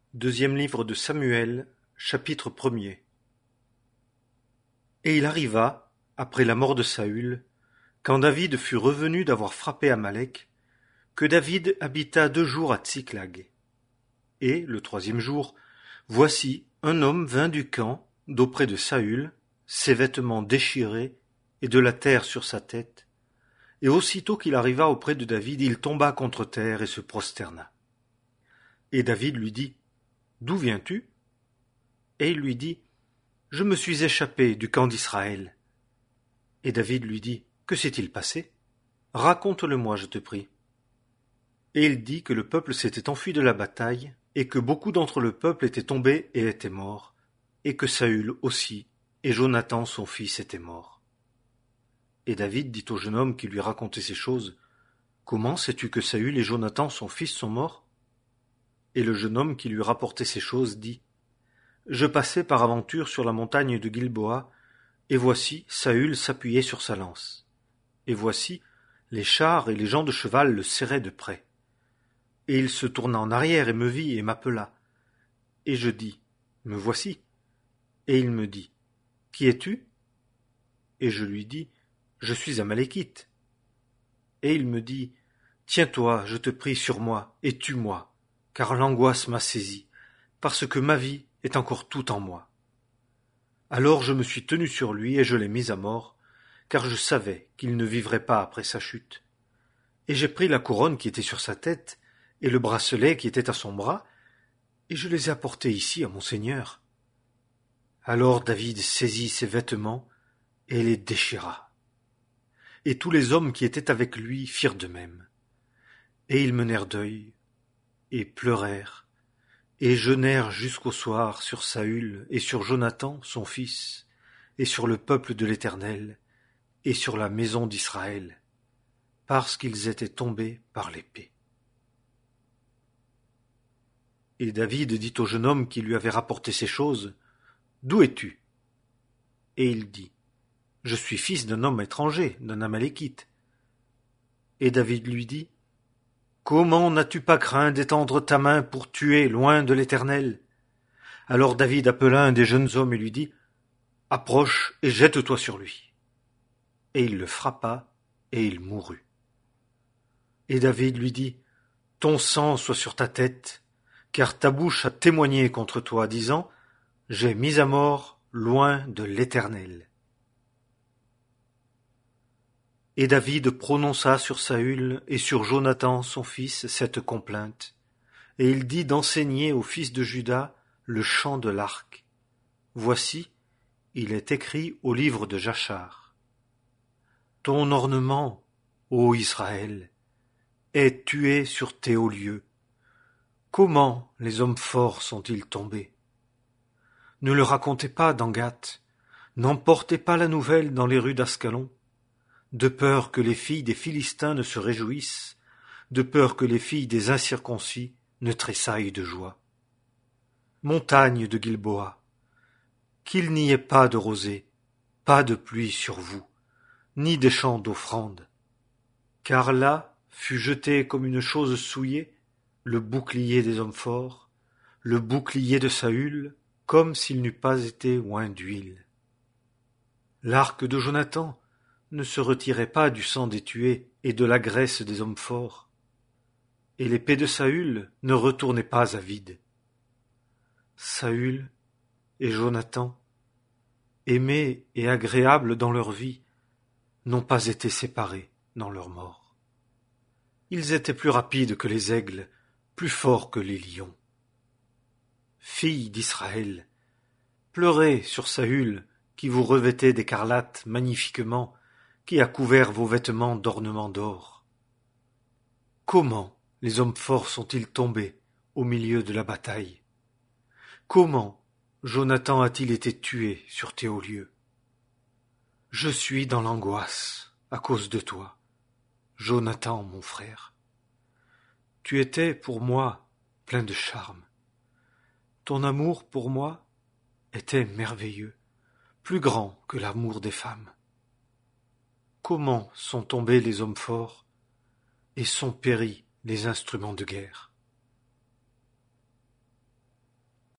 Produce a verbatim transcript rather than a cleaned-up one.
Deuxième livre de Samuel, chapitre premier. Et il arriva, après la mort de Saül, quand David fut revenu d'avoir frappé Amalek, que David habita deux jours à Tsiklag. Et, le troisième jour, voici, un homme vint du camp, d'auprès de Saül, ses vêtements déchirés, et de la terre sur sa tête. Et aussitôt qu'il arriva auprès de David, il tomba contre terre et se prosterna. Et David lui dit, « D'où viens-tu » Et il lui dit, « Je me suis échappé du camp d'Israël. » Et David lui dit, « Que s'est-il passé ? Raconte-le-moi, je te prie. » Et il dit que le peuple s'était enfui de la bataille, et que beaucoup d'entre le peuple étaient tombés et étaient morts, et que Saül aussi, et Jonathan son fils étaient morts. Et David dit au jeune homme qui lui racontait ces choses, « Comment sais-tu que Saül et Jonathan son fils sont morts ?» Et le jeune homme qui lui rapportait ces choses dit, « Je passais par aventure sur la montagne de Gilboa, et voici Saül s'appuyait sur sa lance. Et voici, les chars et les gens de cheval le serraient de près. Et il se tourna en arrière et me vit et m'appela. Et je dis, me voici. Et il me dit, qui es-tu ? Et je lui dis, je suis Amalékite. Et il me dit, tiens-toi, je te prie sur moi, et tue-moi, car l'angoisse m'a saisi, parce que ma vie est encore toute en moi. Alors je me suis tenu sur lui et je l'ai mis à mort, car je savais qu'il ne vivrait pas après sa chute. Et j'ai pris la couronne qui était sur sa tête, et le bracelet qui était à son bras, et je les ai apportés ici à mon Seigneur. Alors David saisit ses vêtements, et les déchira. Et tous les hommes qui étaient avec lui firent de même. Et ils menèrent deuil, et pleurèrent, et jeûnèrent jusqu'au soir sur Saül et sur Jonathan son fils, et sur le peuple de l'Éternel, et sur la maison d'Israël, parce qu'ils étaient tombés par l'épée. Et David dit au jeune homme qui lui avait rapporté ces choses, « D'où es-tu » Et il dit, « Je suis fils d'un homme étranger, d'un Amalékite. » Et David lui dit, « Comment n'as-tu pas craint d'étendre ta main pour tuer loin de l'Éternel » Alors David appela un des jeunes hommes et lui dit, « Approche et jette-toi sur lui. » Et il le frappa, et il mourut. Et David lui dit, « Ton sang soit sur ta tête, car ta bouche a témoigné contre toi, disant, « J'ai mis à mort loin de l'Éternel. » Et David prononça sur Saül et sur Jonathan son fils cette complainte, et il dit d'enseigner aux fils de Juda le chant de l'arc. Voici, il est écrit au livre de Jachar. Ton ornement, ô Israël, est tué sur tes hauts lieux. Comment les hommes forts sont-ils tombés? Ne le racontez pas dans Gath, n'emportez pas la nouvelle dans les rues d'Ascalon, de peur que les filles des Philistins ne se réjouissent, de peur que les filles des incirconcis ne tressaillent de joie. Montagne de Gilboa, qu'il n'y ait pas de rosée, pas de pluie sur vous, ni des champs d'offrande, car là fut jeté comme une chose souillée le bouclier des hommes forts, le bouclier de Saül, comme s'il n'eût pas été oint d'huile. L'arc de Jonathan ne se retirait pas du sang des tués et de la graisse des hommes forts, et l'épée de Saül ne retournait pas à vide. Saül et Jonathan, aimés et agréables dans leur vie, n'ont pas été séparés dans leur mort. Ils étaient plus rapides que les aigles, plus forts que les lions. Filles d'Israël, pleurez sur Saül, qui vous revêtait d'écarlate magnifiquement, qui a couvert vos vêtements d'ornements d'or. Comment les hommes forts sont-ils tombés au milieu de la bataille? Comment Jonathan a-t-il été tué sur tes hauts lieux? Je suis dans l'angoisse à cause de toi, Jonathan, mon frère. Tu étais pour moi plein de charme. Ton amour pour moi était merveilleux, plus grand que l'amour des femmes. Comment sont tombés les hommes forts et sont péris les instruments de guerre?